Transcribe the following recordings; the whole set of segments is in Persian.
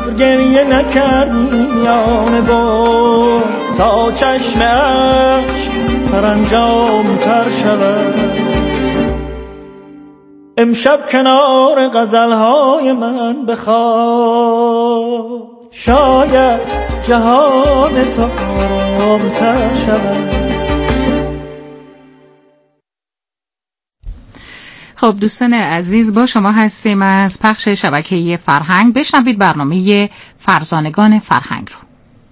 چقدر گریه نکردیم میان باز تا چشمش سرانجام تر شود. امشب کنار غزلهای من بخواب، شاید جهان تو آرام‌تر شود. خب دوستان عزیز، با شما هستیم از پخش شبکه فرهنگ. بشنوید برنامه فرزانگان فرهنگ رو.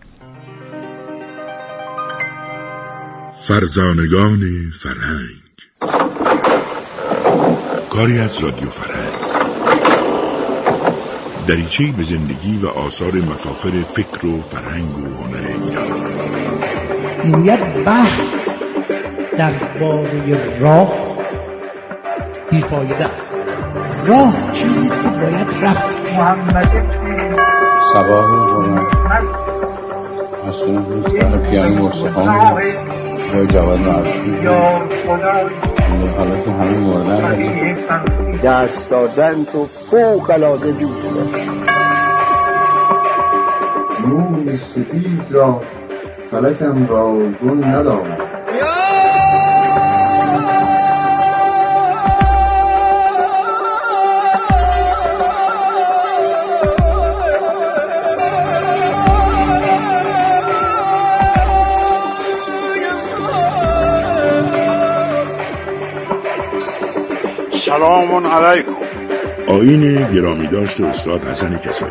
فرزانگان فرهنگ، کاری از رادیو فرهنگ، دریچه‌ای به زندگی و آثار مفاخر فکر و فرهنگ و هنر ایران. میگوید بحث درباره راه بیفایده است. راه چیزیست که باید رفت. محمد صباح روزانه مسئول دوستان پیانی مرسخان یا جواد معروفی حالا که همه موردن ولی دست دادن تو فوق العاده دوسته. موی سفید را فلکم را گل ندارد. سلام علیکم. آیین گرامی داشت استاد حسن کسایی.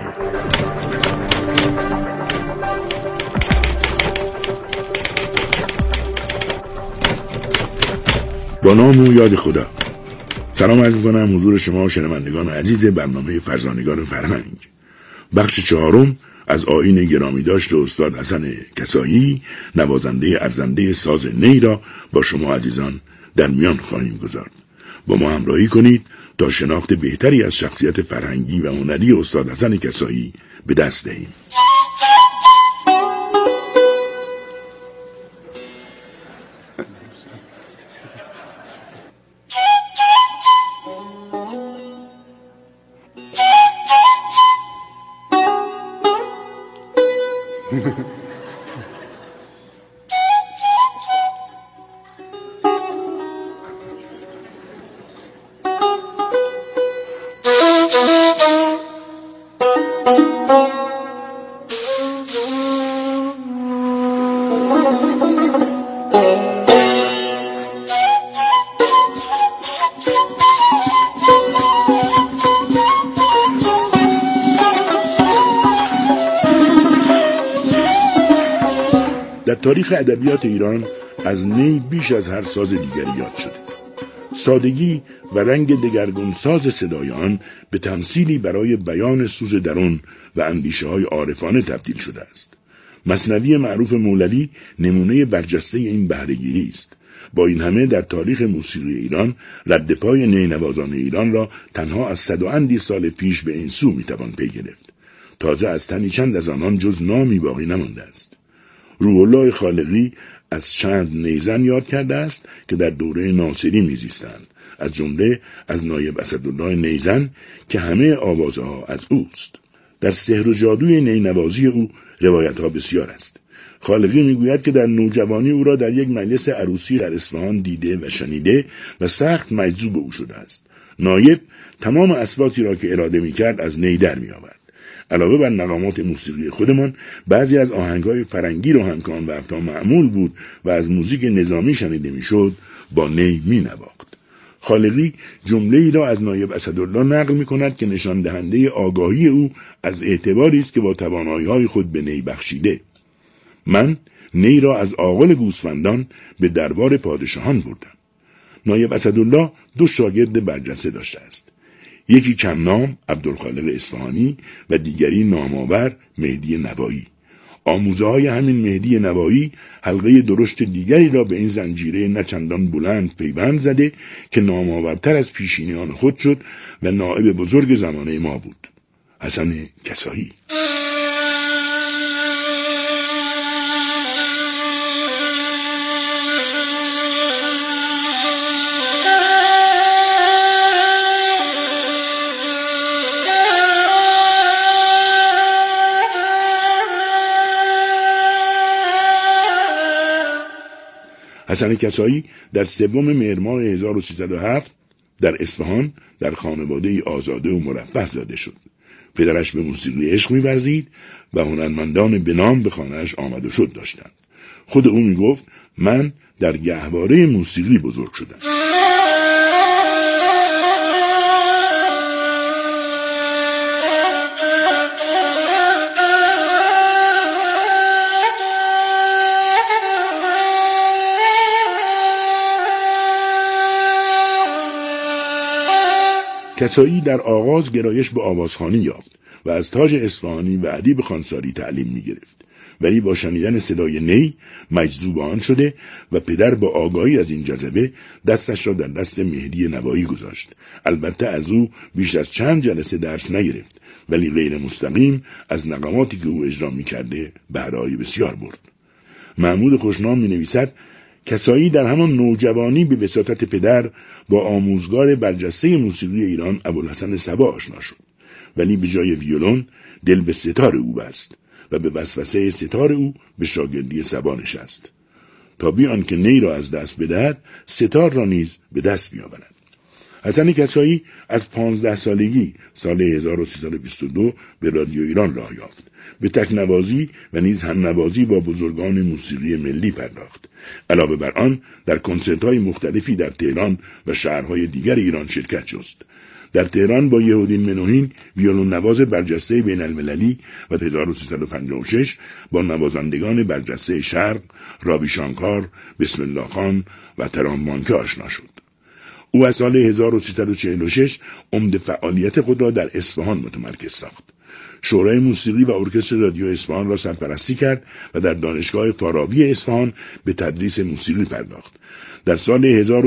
با نام و یاد خدا. سلام عرض می‌کنم حضور شما شنوندگان عزیز برنامه فرزانگان فرهنگ، بخش 4 از آیین گرامی داشت استاد حسن کسایی، نوازنده ارزنده ساز نی را با شما عزیزان در میان خواهیم گذارد. با ما همراهی کنید تا شناخت بهتری از شخصیت فرهنگی و هنری استاد حسن کسایی به دست دهیم. در تاریخ ادبیات ایران از نی بیش از هر ساز دیگری یاد شده. سادگی و رنگ دگرگونساز صدای آن به تمثیلی برای بیان سوز درون و اندیشه‌های عارفانه تبدیل شده است. مثنوی معروف مولوی نمونه برجسته این بهره‌گیری است. با این همه در تاریخ موسیقی ایران رد پای نی نوازان ایران را تنها از 100 و اندی سال پیش به این سو میتوان پی گرفت. تازه از تنی چند از آنان جز نامی باقی نمانده است. روح الله خالقی از چند نیزن یاد کرده است که در دوره ناصری میزیستند، از جمله از نایب اسدالله نیزن که همه آوازها از اوست. در سحر و جادوی نی نوازی او روایتها بسیار است. خالقی میگوید که در نوجوانی او را در یک مجلس عروسی در اصفهان دیده و شنیده و سخت مجذوب او شده است. نایب تمام اصواتی را که اراده میکرد از نی در میآورد. علاوه بر نغمات موسیقی خودمان، بعضی از آهنگ‌های فرنگی را هم که آن وقتا معمول بود و از موزیک نظامی شنیده میشد با نی مینواخت. خالقی جمله‌ای را از نایب اسدالله نقل می‌کند که نشان دهنده آگاهی او از اعتباری است که با توانایی‌های خود به نی بخشیده. من نی را از عاقل گوسفندان به دربار پادشاهان بردم. نایب اسدالله 2 شاگرد برجسته داشته است. یکی کم نام عبدالخالق اصفهانی و دیگری نامآور مهدی نوایی. آموزه‌های همین مهدی نوایی حلقه درشت دیگری را به این زنجیره نچندان بلند پیوند زده که نامآورتر از پیشینیان خود شد و نائب بزرگ زمانه ما بود، حسن کسایی. حسن کسایی در 3 مهر ماه 1307 در اصفهان در خانواده آزاده و مرفه زاده شد. پدرش به موسیقی عشق می‌ورزید و هنرمندان به نام به خانه‌اش آمد و شد داشتند. خود او میگفت من در گهواره موسیقی بزرگ شدم. کسایی در آغاز گرایش به آوازخوانی یافت و از تاج اصفهانی و ادیب خانساری تعلیم می گرفت. ولی با شنیدن صدای نی مجذوب آن شده و پدر با آگاهی از این جذبه دستش را در دست مهدی نوایی گذاشت. البته از او بیش از چند جلسه درس نگرفت، ولی غیر مستقیم از نغماتی که او اجرا می کرده بهره‌ای بسیار برد. محمود خوشنام می نویسد کسایی در همان نوجوانی به وساطت پدر با آموزگار برجسته موسیقی ایران ابوالحسن صبا آشنا شد، ولی به جای ویولون دل به ستار او بست و به وسوسه ستار او به شاگردی صبا نشست تا بیان که نی را از دست بدهد ستار را نیز به دست بیاورد. حسن کسایی از 15 سالگی سال 1322 به رادیو ایران راه یافت. به تکنوازی و نیز همنوازی با بزرگان موسیقی ملی پرداخت. علاوه بر آن در کنسرت‌های مختلفی در تهران و شهرهای دیگر ایران شرکت جست. در تهران با یهودین منوهین ویولون نواز برجسته بین المللی و 1356 با نوازندگان برجسته شرق راوی شانکار، بسم الله خان و ترانمانکه آشنا شد. او از سال 1346 عمده فعالیت خود را در اصفهان متمرکز ساخت. شورای موسیقی و ارکستر رادیو اصفهان را سرپرستی کرد و در دانشگاه فارابی اصفهان به تدریس موسیقی پرداخت. در سال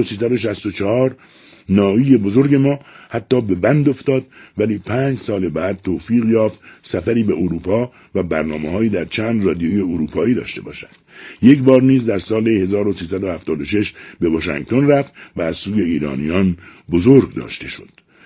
1364 نایی بزرگ ما حتی به بند افتاد، ولی 5 سال بعد توفیق یافت سفری به اروپا و برنامه‌هایی در چند رادیوی اروپایی داشته باشد. یک بار نیز در سال 1376 به واشنگتن رفت و از سوی ایرانیان بزرگ داشته شد.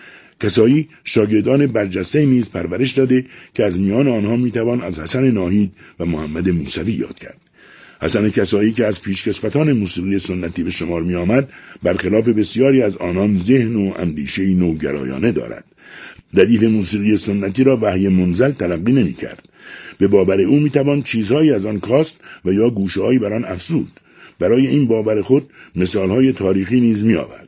کسایی شاگردان برجسته نیز پرورش داده که از میان آنها میتوان از حسن ناهید و محمد موسوی یاد کرد. حسن کسایی که از پیشکسوتان موسیقی سنتی به شمار می آمد، برخلاف بسیاری از آنان ذهن و اندیشه نوگرایانه دارد. ردیف موسیقی سنتی را وحی منزل تلقی نمی کرد. به باور او می توان چیزهایی از آن کاست و یا گوشه‌هایی بر آن افزود. برای این باور خود مثالهای تاریخی نیز می آورد.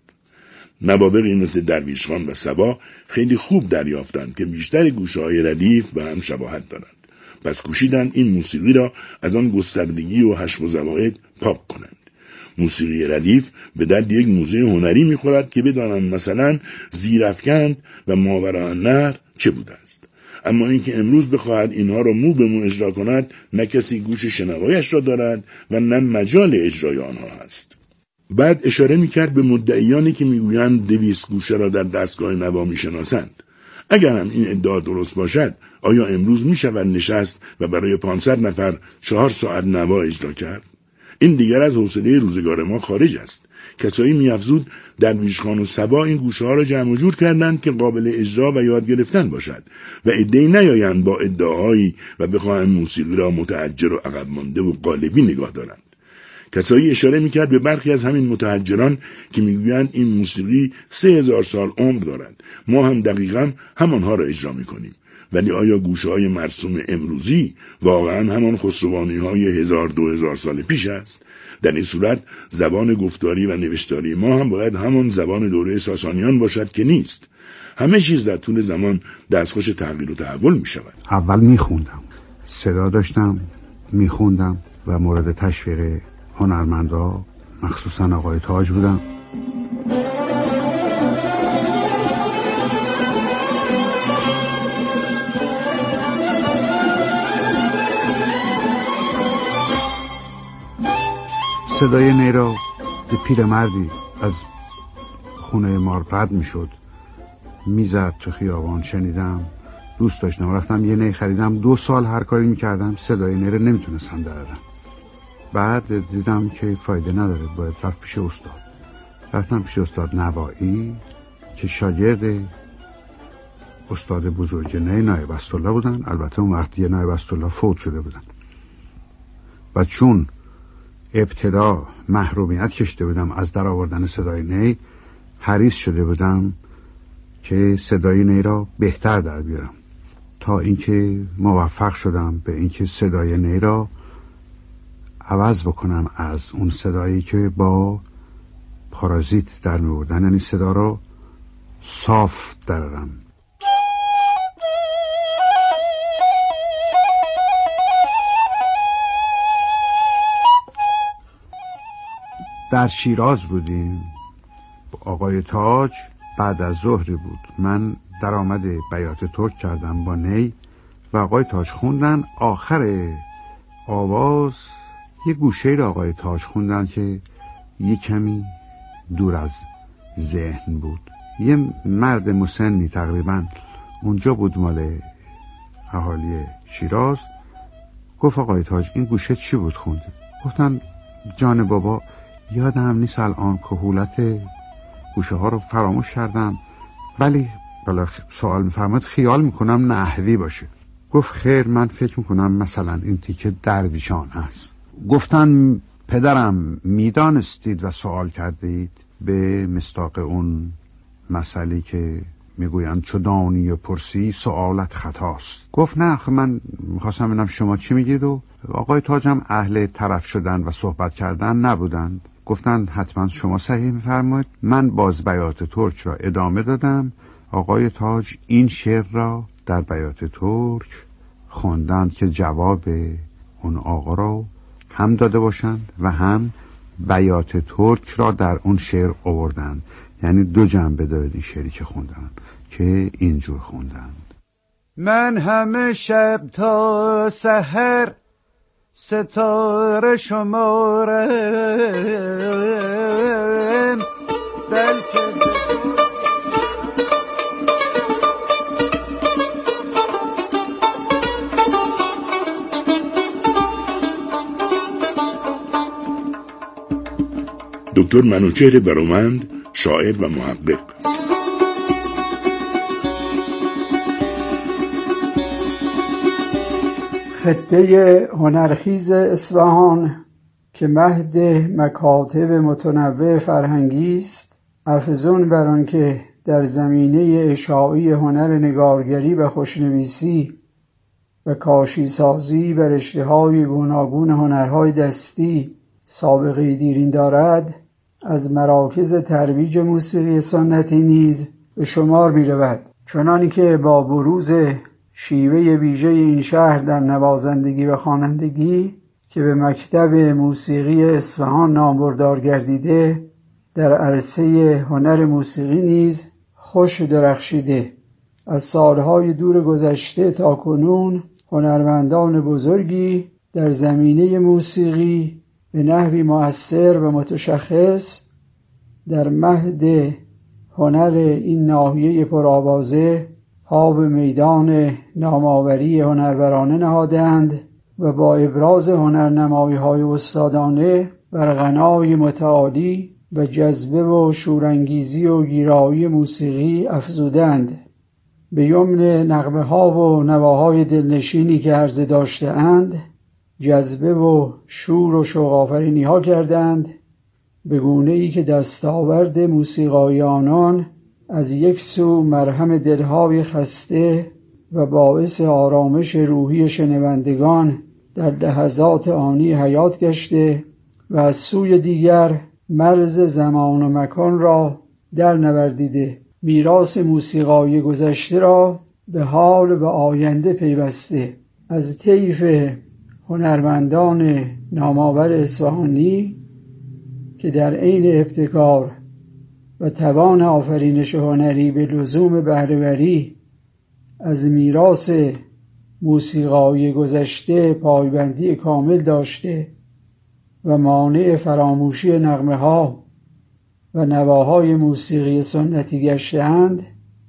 نوابغی مثل درویش خان و صبا خیلی خوب دریافتند که بیشتر گوشه‌های ردیف به هم شباهت دارند. پس کوشیدند این موسیقی را از آن گستردگی و حشو و زواید پاک کنند. موسیقی ردیف به درد یک موزه هنری می‌خورد که بدانند مثلا زیرافکند و ماوراء النهر چه بوده است. اما اینکه امروز بخواهد اینها را مو به مو اجرا کند، نه کسی گوش شنوایش را دارد و نه مجال اجرای آنها است. بعد اشاره می‌کرد به مدعیانی که می‌گویند 200 گوشه را در دستگاه نوا می‌شناسند. اگر هم این ادعا درست باشد، آیا امروز می‌شود نشست و برای 500 نفر 4 ساعت نوا اجرا کرد؟ این دیگر از حوصله روزگار ما خارج است. کسایی می‌افزود درویش خان و صبا این گوشه‌ها را جمع و جور کردند که قابل اجرا و یاد گرفتن باشد و عده‌ای نیایند با ادعاهایی و بخواهند موسیقی را متحجر و عقب مانده و قالبی نگاه دارند. کسایی اشاره می‌کرد به برخی از همین متحجران که می‌گویند این موسیقی 3000 سال عمر دارد. ما هم دقیقاً همانها را اجرا می‌کنیم. ولی آیا گوشه‌های مرسوم امروزی واقعاً همان خسروانی‌های 1000-2000 سال پیش است؟ در این صورت زبان گفتاری و نوشتاری ما هم باید همان زبان دوره ساسانیان باشد که نیست. همه چیز در طول زمان دستخوش تغییر و تحول می‌شود. اول می‌خوندم، صدا داشتم، می‌خوندم و مورد تشویق هنرمندا مخصوصاً آقای تاج بودم. صدای نی را یه پیرمردی از خونه ما رد میشد میزد تو خیابان، شنیدم، دوست داشتم، رفتم یه نی خریدم. 2 سال هر کاری میکردم صدای نی رو نمیتونستم درارم. بعد دیدم که فایده نداره، باید رفت پیش استاد. رفتم پیش استاد نوایی که شاگرد استاد بزرگ نی نایب اسطالله بودن. البته اون وقت یه نایب اسطالله فوت شده بودن و چون ابتدا محرومیت کشیده بودم از در آوردن صدای نی، حریص شده بودم که صدای نی را بهتر در بیارم، تا اینکه موفق شدم به اینکه صدای نی را عوض بکنم از اون صدایی که با پارازیت در می‌آوردن، یعنی صدا را صاف درارم. در شیراز بودیم، آقای تاج بعد از ظهری بود، من درآمد بیات ترک کردم با نی و آقای تاج خوندن. آخر آواز یه گوشه رو آقای تاج خوندن که یه کمی دور از ذهن بود. یه مرد مسنی تقریبا اونجا بود، مال اهالی شیراز. گفت آقای تاج این گوشه چی بود خونده؟ گفتن جان بابا یادم نیست الان، کهولت گوشه ها رو فراموش کردم، ولی بالا سوال میفرماد خیال میکنم نحوی باشه. گفت خیر، من فکر میکنم مثلا این تیکه درویشان هست. گفتن پدرم میدانستید و سوال کردید به مصداق اون مسئله که میگویند چو دانی و پرسی سوالت خطاست. گفت نه، من میخواستم ببینم شما چی میگید. و آقای تاجم اهل طرف شدن و صحبت کردن نبودند. گفتن حتما شما صحیح میفرمایید. من باز بیات ترک را ادامه دادم. آقای تاج این شعر را در بیات ترک خواندند که جواب اون آقا را هم داده باشند و هم بیات ترک را در اون شعر آوردند، یعنی دو جنبه دارد این شعری که خوندن، که اینجور خوندند: من همه شب تا سحر ستاره شمارم، بلکه دکتر منوچهر برومند، شاعر و محقق. خطه هنرخیز اصفهان که مهد مکاتب متنوع فرهنگی است، افزون بر آن که در زمینه اشاعی هنر نگارگری و خوشنویسی و کاشی سازی بر رشته‌های گوناگون هنرهای دستی سابقه دیرین دارد، از مراکز ترویج موسیقی سنتی نیز به شمار می رود. چنانی که با بروز شیوه ویژه این شهر در نوازندگی و خوانندگی که به مکتب موسیقی اصفهان نامبردار گردیده، در عرصه هنر موسیقی نیز خوش درخشیده. از سالهای دور گذشته تا کنون هنرمندان بزرگی در زمینه موسیقی به نحوی مؤثر و متشخص در مهد هنر این ناحیه پرآوازه پا به میدان نامآوری هنرورانه نهادند و با ابراز هنرنمایی‌های استادانه بر غنای متعالی و جذبه و شورانگیزی و گیرایی موسیقی افزودند. به یمن نغمه‌ها و نواهای دلنشینی که عرضه داشته‌اند جذبه و شور و شوق آفرینی‌ها کردند، به گونه‌ای که دستاورد موسیقای آنان از یک سو مرهم دلهای خسته و باعث آرامش روحی شنوندگان در لحظات آنی حیات گشته و از سوی دیگر مرز زمان و مکان را در نوردیده، میراث موسیقای گذشته را به حال و آینده پیوسته. از طیف هنرمندان نامآور اصفهانی که در عین ابتکار و توان آفرینش هنری به لزوم بهره‌وری از میراث موسیقای گذشته پایبندی کامل داشته و مانع فراموشی نغمه‌ها و نواهای موسیقی سنتی گشته‌اند،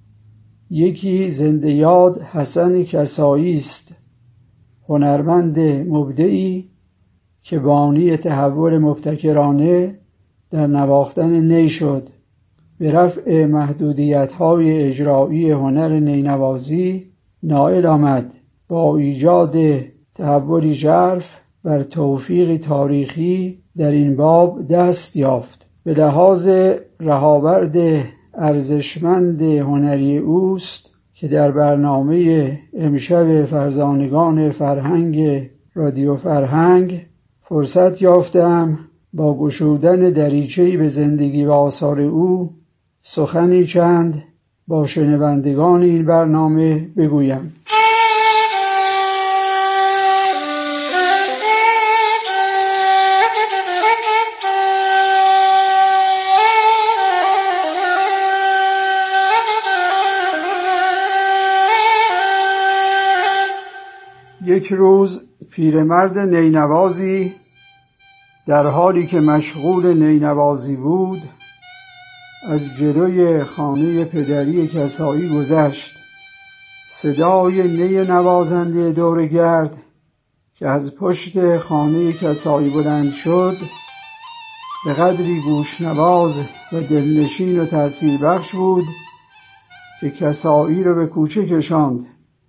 یکی زنده یاد حسن کسایی است، هنرمند مبدعی که بانی تحول مبتکرانه در نواختن نی شد. به رفع محدودیت‌های اجرایی هنر نینوازی نائل آمد. با ایجاد تحولی ژرف بر توفیق تاریخی در این باب دست یافت. به لحاظ رهاورد ارزشمند هنری اوست که در برنامه امشب فرزانگان فرهنگ رادیو فرهنگ فرصت یافتم با گشودن دریچه‌ای به زندگی و آثار او سخنی چند با شنوندگان این برنامه بگویم. یک روز پیرمرد نینوازی در حالی که مشغول نینوازی بود از جلوی خانه پدری کسایی گذشت. صدای نی نوازنده دورگرد که از پشت خانه کسایی بلند شد به قدری گوشنواز و دلنشین و تأثیر بخش بود که کسایی را به کوچه کشاند.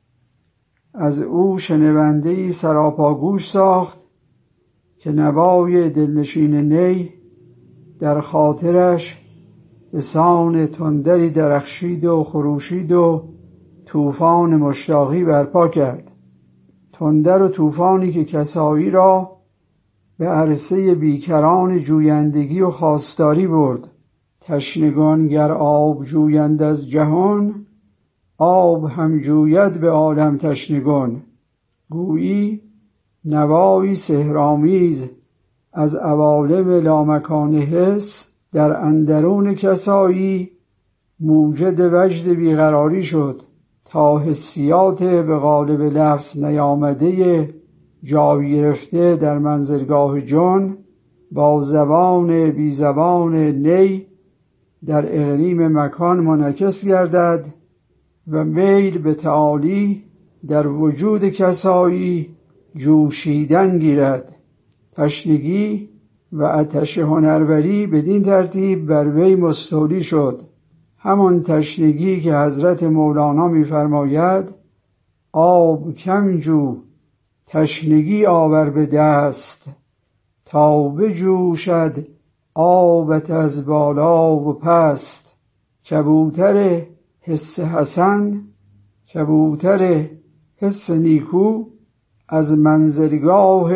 از او شنونده‌ای سراپاگوش ساخت که نوای دلنشین نی در خاطرش به سان تندری درخشید و خروشید و طوفان مشتاقی برپا کرد. تندر و طوفانی که کسایی را به عرصه بیکران جویندگی و خواستاری برد. تشنگان گر آب جویند از جهان، آب هم جوید به عالم تشنگان. گویی نوایی سحرآمیز از عوالم لامکان حس در اندرون کسایی موجد وجد بیقراری شد تا حسیات به قالب لفظ نیامده جای گرفته در منزلگاه جان با زبان بی زبان نی در اقلیم مکان منعکس گردد و میل به تعالی در وجود کسایی جوشیدن گیرد. تشنگی و آتش هنربری بدین ترتیب بر وی مستولی شد. همان تشنگی که حضرت مولانا می‌فرماید آب کم جو تشنگی آور به دست، تا بجوشد آبت از بالا و پست. کبوتر حس حسن، کبوتر حس نیکو از منزلگاه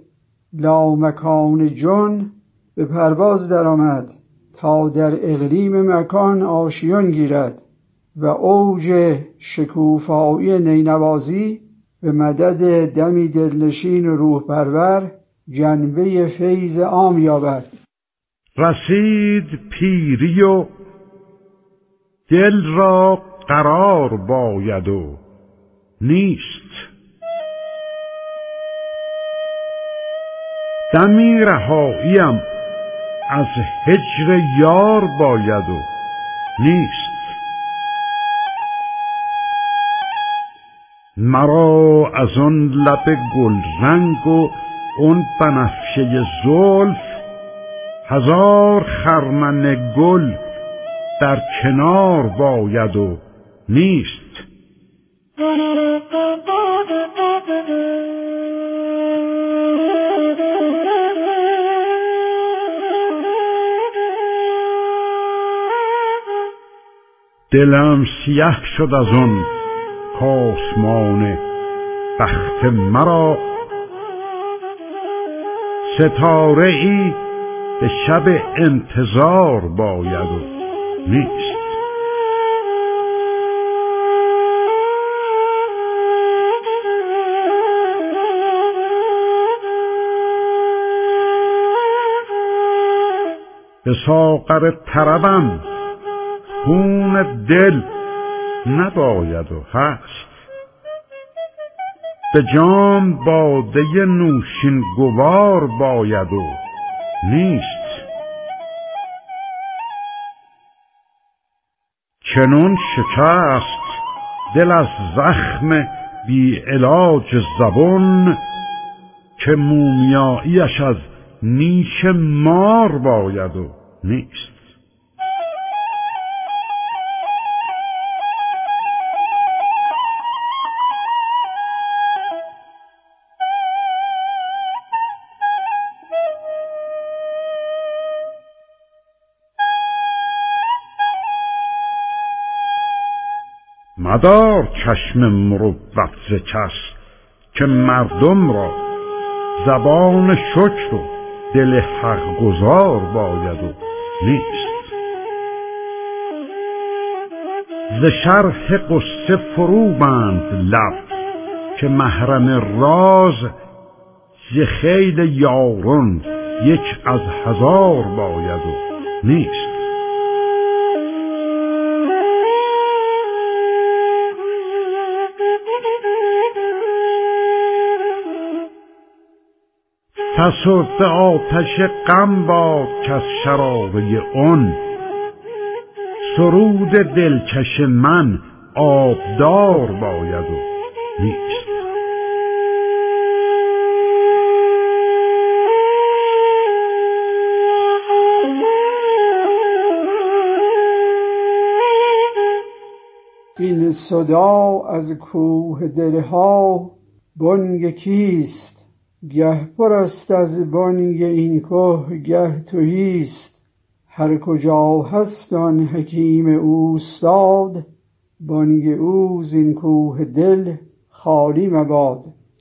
لامکان جان به پرواز درآمد تا در اقلیم مکان آشیان گیرد و اوج شکوفایی نینوازی به مدد دمی دلنشین و روح پرور جنبه فیض عام یابد. رسید پیری و دل را قرار باید و نیست، دمی رهاییم از هجر یار باید و نیست. مرا از آن لب گل رنگ و اون بنفشه زلف هزار خرمن گل در کنار باید و نیست. دلم سیه شد از آن کاسمان بخت مرا، ستاره ای به شب انتظار باید و نیست. به ساغر طربم خون دل نباید و هست، به جام باده نوشین گوار باید و نیست. چنون شکست دل از زخم بی علاج زبان که مومیاییش از نیش مار باید و نیست. مدار چشم مروت ز کس، که مردم را زبان شکر و دل حق گزار باید و نیست. ز شرح قصه فرو بند لب، که محرم راز ز خیل یاران یک از هزار باید و نیست. فسرده آتش غم باد کز شراره اون، سرود دلکش من آبدار باید و نیست. این صدا از کوه دلها بانگ کیست؟ گه پر است از بانگ این کوه گه تهیست. هر کجا هست آن حکیم اوستاد، بانگ او زین کوه دل خالی مباد.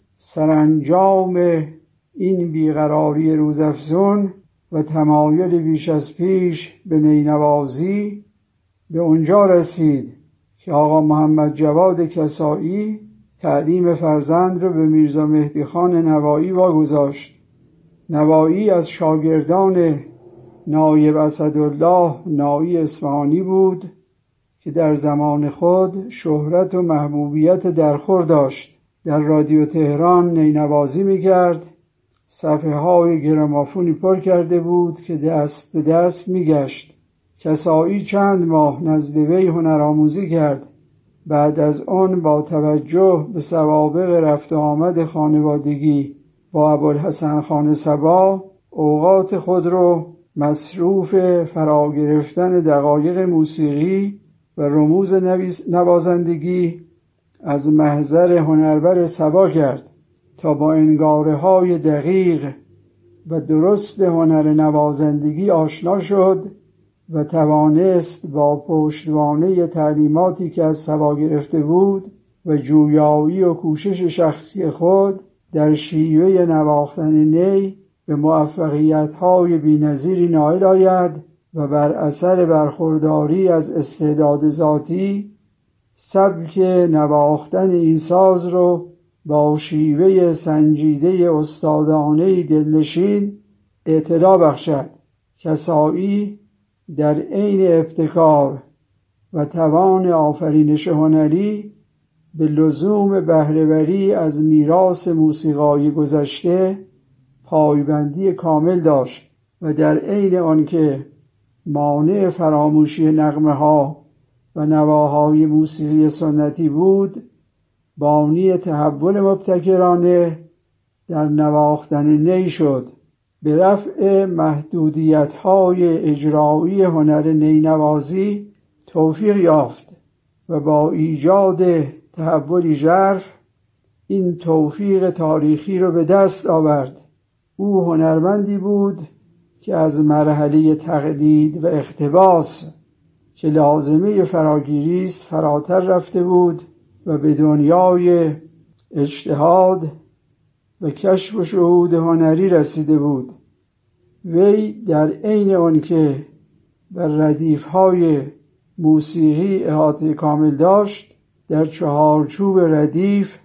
سرانجام این بیقراری روزافزون و تمایل بیش از پیش به نینوازی به اونجا رسید که آقا محمد جواد کسایی تعلیم فرزند رو به میرزا مهدی خان نوایی واگذاشت. نوایی از شاگردان نایب اسدالله نایی اصفهانی بود که در زمان خود شهرت و محبوبیت درخور داشت. در رادیو تهران نینوازی می‌کرد، صفحه های گرامافونی پر کرده بود که دست به دست می‌گشت. کسایی چند ماه نزد وی هنرآموزی کرد. بعد از آن با توجه به سوابق رفت و آمد خانوادگی با ابوالحسن خان صبا اوقات خود رو مصروف فرا گرفتن دقایق موسیقی و رموز نوازندگی از محضر هنربر صبا کرد تا با انگاره‌های دقیق و درست هنر نوازندگی آشنا شد و توانست با پشتوانه تعلیماتی که از صبا گرفته بود و جویایی و کوشش شخصی خود در شیوه نواختن نی به موفقیت‌های بی‌نظیری نائل آید و بر اثر برخورداری از استعداد ذاتی سبک نواختن این ساز رو با شیوه سنجیده استادانه دلنشین اطلاع بخشد. کسایی در عین ابتکار و توان آفرینش هنری به لزوم بهره‌وری از میراث موسیقای گذشته پایبندی کامل داشت و در عین آنکه مانع فراموشی نغمه‌ها و نواهای موسیقی سنتی بود، بانی تحول مبتکرانه در نواختن نی شد. به رفع محدودیت‌های اجرایی هنر نینوازی توفیق یافت و با ایجاد تحولی ژرف این توفیق تاریخی رو به دست آورد. او هنرمندی بود که از مرحله تقلید و اقتباس که لازمه فراگیری است فراتر رفته بود و به دنیای اجتهاد و کشف و شهود هنری رسیده بود. وی در عین آنکه بر ردیف‌های موسیقی احاطه کامل داشت، در چهارچوب ردیف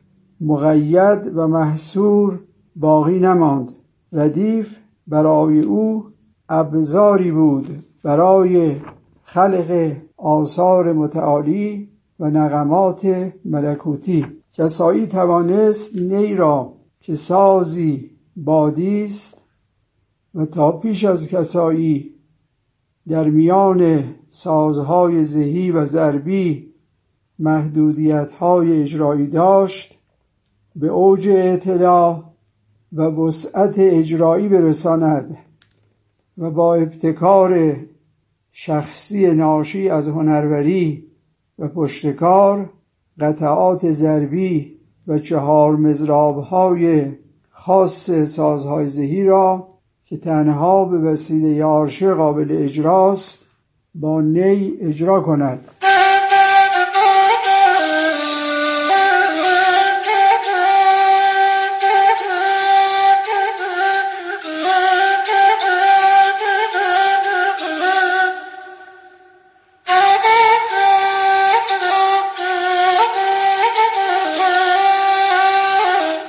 مقید و محصور باقی نماند. ردیف برای او ابزاری بود برای خلق آثار متعالی و نغمات ملکوتی. کسایی توانست نی را که سازی بادی است و تا پیش از کسایی در میان سازهای ذهی و ضربی محدودیت‌های اجرایی داشت، به اوج اطلاع و وسعت اجرایی برساند و با ابتکار شخصی ناشی از هنروری و پشتکار قطعات ضربی و 4 مضراب‌های خاص سازهای ذهی را که تنها به وسیله آرشه قابل اجراست با نی اجرا کند.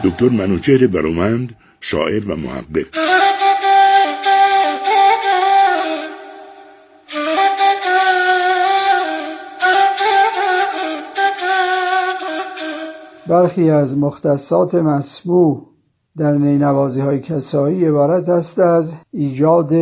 دکتر منوچهر برومند، شاعر و محقق. برخی از مختصات مسموع در نینوازی‌های کسایی عبارت است از ایجاد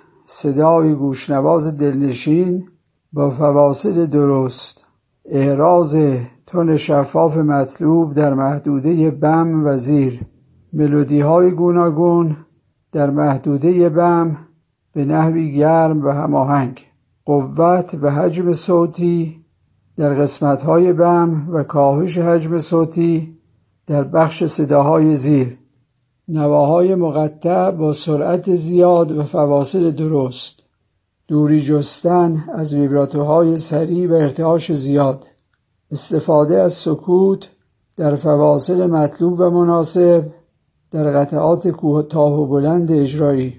صدای گوشنواز دلنشین با فواصل درست، احراز تون شفاف مطلوب در محدوده بم و زیر، ملودی‌های گوناگون در محدوده بم به نحوی گرم و هماهنگ، قوت و حجم صوتی در قسمت‌های بم و کاهش حجم صوتی در بخش صداهای زیر، نواهای مقطع با سرعت زیاد و فواصل درست، دوری جستن از ویبراتوهای سریع و ارتعاش زیاد، استفاده از سکوت در فواصل مطلوب و مناسب در قطعات کوتاه و بلند اجرایی،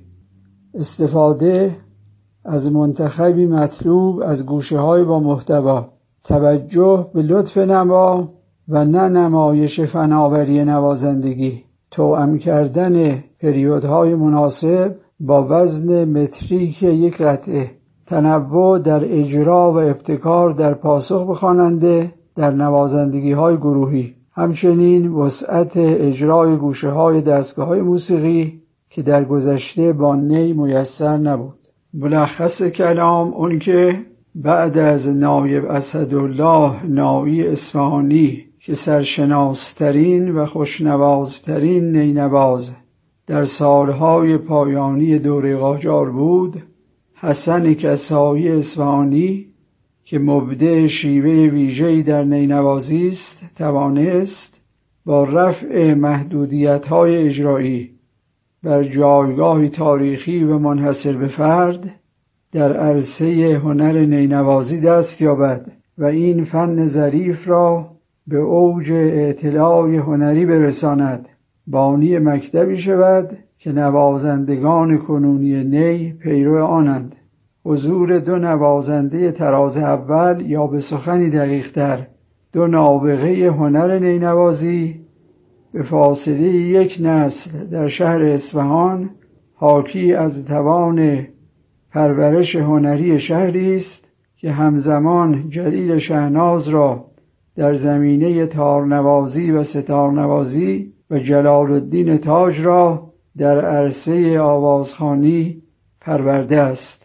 استفاده از منتخبی مطلوب از گوشه‌های با محتوا، توجه به لطف نما و نه نمایش فناوری نوازندگی، توأم کردن پریودهای مناسب با وزن متریک یک قطعه، تنوع در اجرا و ابتکار در پاسخ به خواننده در نوازندگی‌های گروهی، همچنین وسعت اجرای گوشه‌های دستگاه‌های موسیقی که در گذشته با نی میسر نبود. ملخص کلام اون که بعد از نایب اسدالله نایی اصفهانی که سرشناسترین و خوشنوازترین نینواز در سالهای پایانی دوره قاجار بود، حسن کسایی اصفهانی که مبدع شیوه ویژه‌ای در نینوازی است توانست با رفع محدودیت‌های اجرایی بر جایگاهی تاریخی و منحصر به فرد در عرصه هنر نینوازی دست یابد و این فن ظریف را به اوج اطلاع هنری برساند، بانی مکتبی شود که نوازندگان کنونی نی پیرو آنند. حضور دو نوازنده طراز اول یا به سخنی دقیق‌تر دو نابغه هنر نینوازی به فاصله یک نسل در شهر اصفهان حاکی از توان پرورش هنری شهری است که همزمان جلیل شهناز را در زمینه تارنوازی و ستارنوازی و جلال الدین تاج را در عرصه آوازخوانی پرورده است.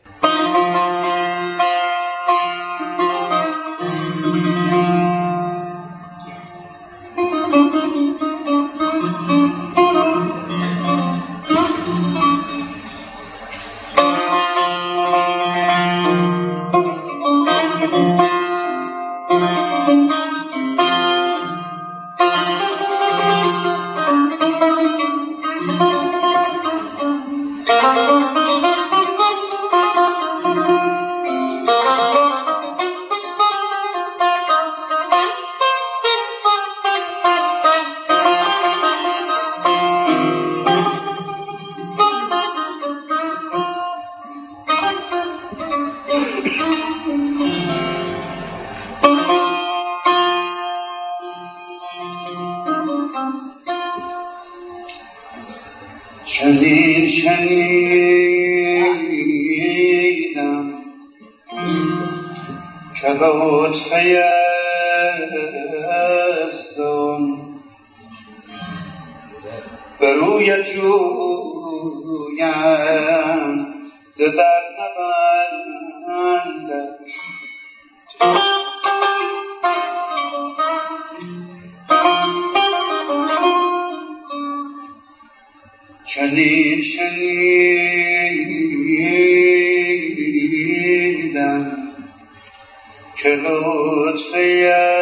شنیدم که لطف یزدان به روی جویم در نبندد شنیدم که لطف